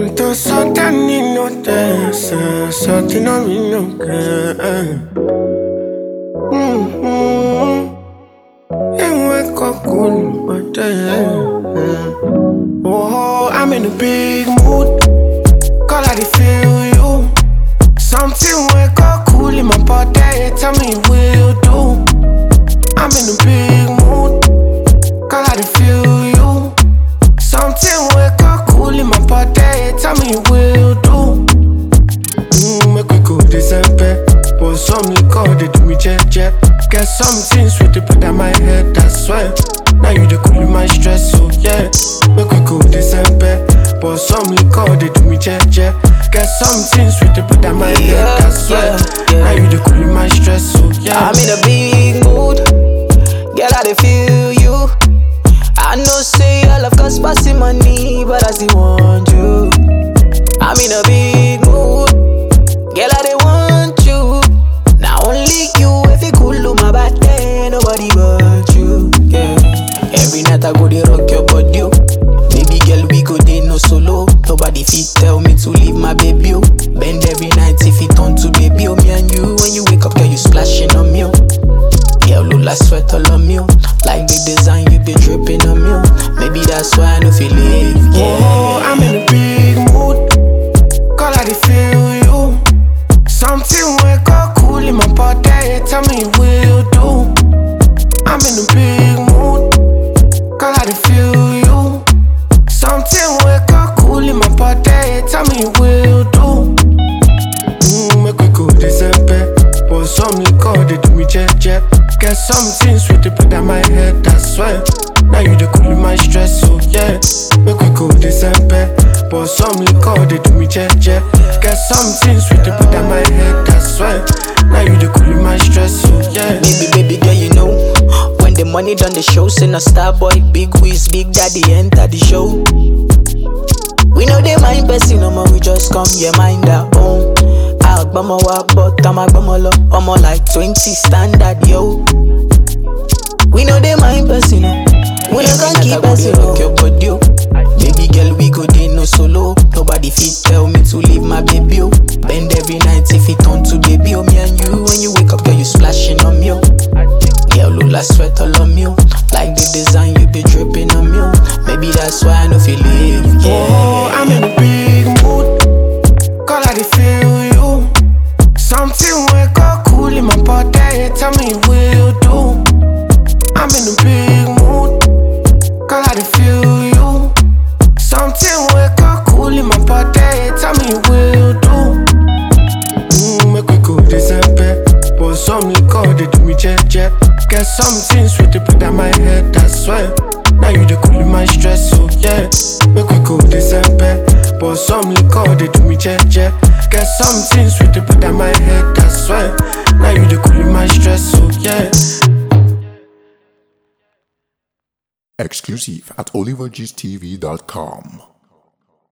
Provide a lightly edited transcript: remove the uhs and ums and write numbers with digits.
Tanto soltanto te, sotto non mi and wake up cool, but oh, I'm in a big mood. Call I feel you. Something wake up cool in my body. Tell me will do. I'm in a big mood. Call I feel you. Something wake up cool in my body. Tell me will do. Make we go December. But some liquor they do me jet. Get something sweet to put on my head, I swear. Now you the cool in my stress, so yeah. Make we go December. But some liquor they do me jet. Get something sweet to put on my head, I swear. Now you the cool in my stress, so yeah. I'm in a big mood. Girl, I dey feel you. I know say all of cost passing money, but I still want you. I'm in a big mood. Girl, I dey want you. Now only you, if you cool on my body, nobody but you. Yeah. Every night I go dey rock your body, oh. Baby girl, we go dey no solo. Nobody fit tell me to leave my baby, oh. Bend every night if it turn to baby, oh. Me and you, when you wake up, girl, you splashing on me, oh. Yeah, look like sweat all on me, oh. Like the design, you be dripping on me, oh. Maybe that's why I no feel leave, yeah. Oh, I'm in a big mood. Call I feel you. Something wake up cool in my body. Tell me will do. I'm in a big mood. Call I feel you. Something wake up cool in my body. Tell me will do. Make we go December. But some liquor they do me jet. Get something sweet to put on my head, I swear. Now you the cool in my stress, so yeah. Make we go December. But some liquor they do me jet. Get something sweet to put on my head, I swear. Now you the cool in my stress, so yeah. Baby girl, you know when the money done the show, send a star boy, big whiz, big daddy enter the show. We know they mind person, no more, we just come, yeah, mind our own. Agbama wa but I'm agbama lo, I'm like 20 standard, yo. We know they mind person, no. We no can keep person, no. Baby girl, we go dey no solo. Nobody fit tell me to leave my baby, oh. Bend every night if it turn to baby, oh. Me and you, when you wake up, girl, you splashing on me, oh. Girl, look like sweat all on me, oh. Like the design, you be dripping on me, oh. Maybe that's why I no feel leave, yeah. Oh, I'm in a big mood. Call I feel you. Something wake up cool in my body. Tell me will do. I'm in a big mood. Call I feel you. Something wake up cool in my body. Tell me will do. Make we go December. But some liquor they do me jet. Get something sweet to put on my head, I swear. Now you the cool in my stress, so yeah. Make we go December. But some liquor they do me jet. Get something sweet to put on my head, I swear. Now you the cool in my stress, so yeah. Exclusive at olivergstv.com.